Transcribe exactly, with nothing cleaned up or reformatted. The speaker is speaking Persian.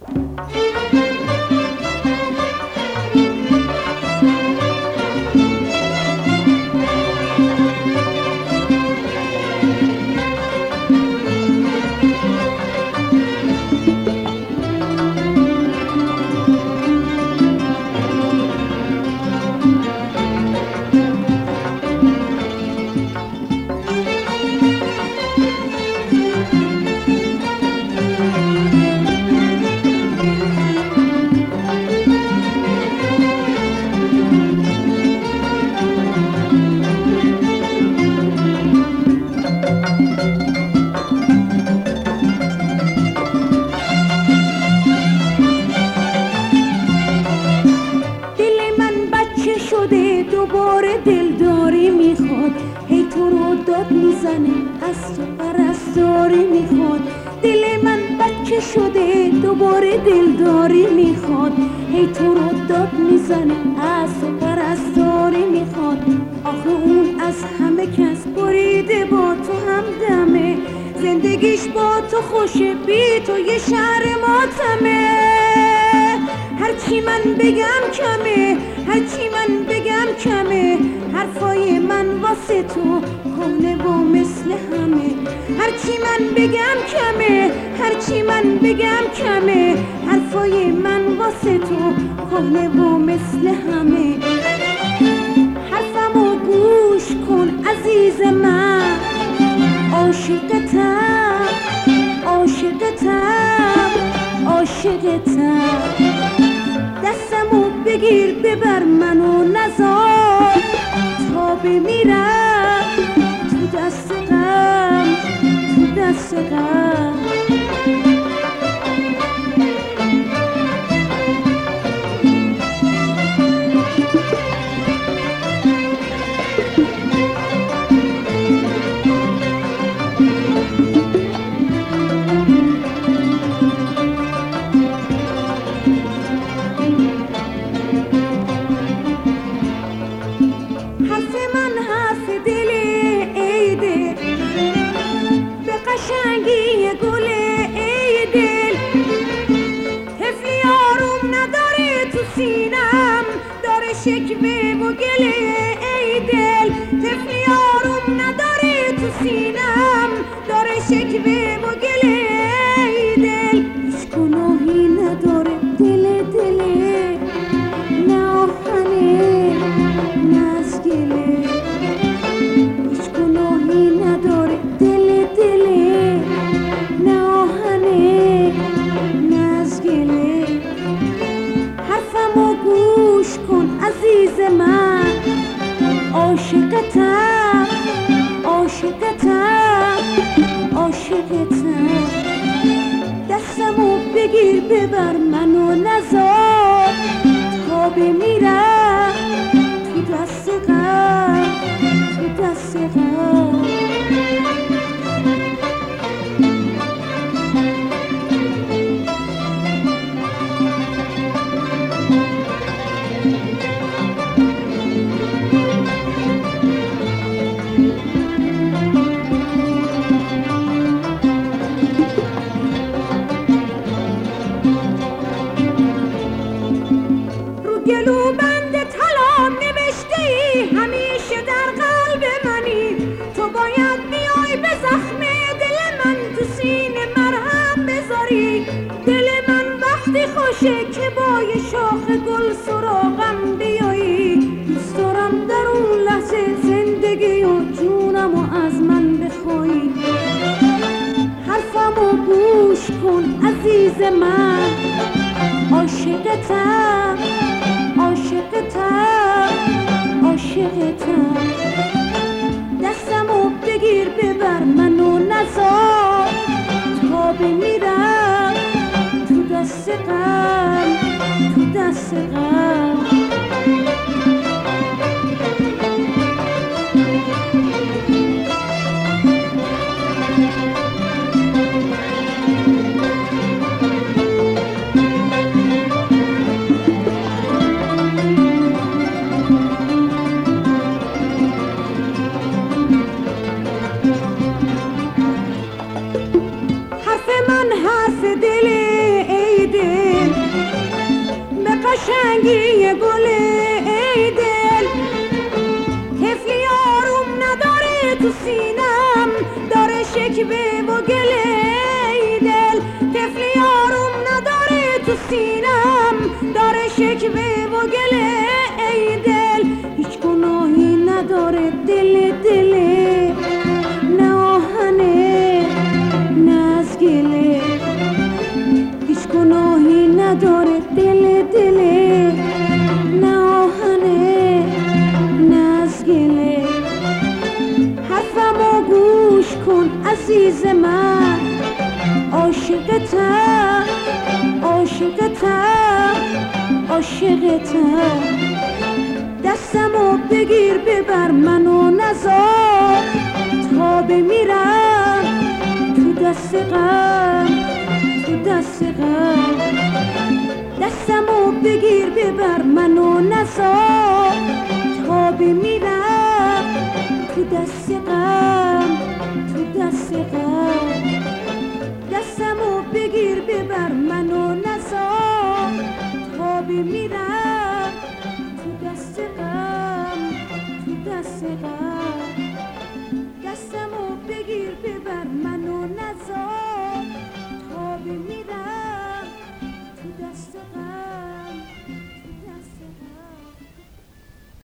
دلداری میخواد، هی تو رو داد میزنه، از تو پرستاری میخواد. دل من بچه شده دوباره دلداری میخواد، هی تو رو داد میزنه، از تو پرستاری میخواد. آخه اون از همه کس بریده، با تو همدمه، زندگیش با تو خوشه، بی تو یه شهر ماتمه. هرچی من بگم کمه، هرچی من بگم کمه، حرفای من واسه تو کهنه و مثل همه. هرچی من بگم کمه، هرچی من بگم کمه، حرفای من واسه تو کهنه و مثل همه. حرفمو گوش کن عزیز من، عاشقتم عاشقتم عاشقتم. دستمو بگیر ببر منو نزار، تا بمیرم تو دست غم، تو دست غم. قشنگی گل ای دل، طفلی آروم نداره تو سینم، داره شکوه و گله ای دل. طفلی آروم نداره تو سینم، داره شکوه و گله ای دل. هیچ گناهی نداره دل دله، نه آهنه نه از گله. هیچ گناهی نداره دل دله، نه آهنه نه از گله. حرفمو گوش کن عزیز من، عاشقتم عاشقتم عاشقتم. دستمو بگیر ببر منو نزار، تا بمیرم تو دست غم، تو دست غم. گلو بند طلا نوشته ای همیشه در قلب منی، تو باید بیای به زخم دل من تو سینه مرهم بذاری. دل من وقتی خوشه که با یه شاخ گل سراغم بیایی. دوست دارم در اون لحظه زندگی و جونم و از من بخوایی. حرفمو گوش کن عزیز من، عاشقتم عاشقتم عاشقتم. دستمو بگیر ببر منو نزار، تا بمیرم تو دست غم، تو دست غم. حرف من سینم داره شکوه و گله ای دل هیچ گناهی نداره دل دله نه آهنه نه از گله هیچ گناهی نداره دل دله نه آهنه نه از گله حرفمو گوش کن عزیز من عاشقتم عاشقتم عاشقتم دستمو بگیر ببر منو نذار تا بمیرم تو دست غم تو دست غم دستمو بگیر ببر منو نذار تا بمیرم تو دست غم تو دست غم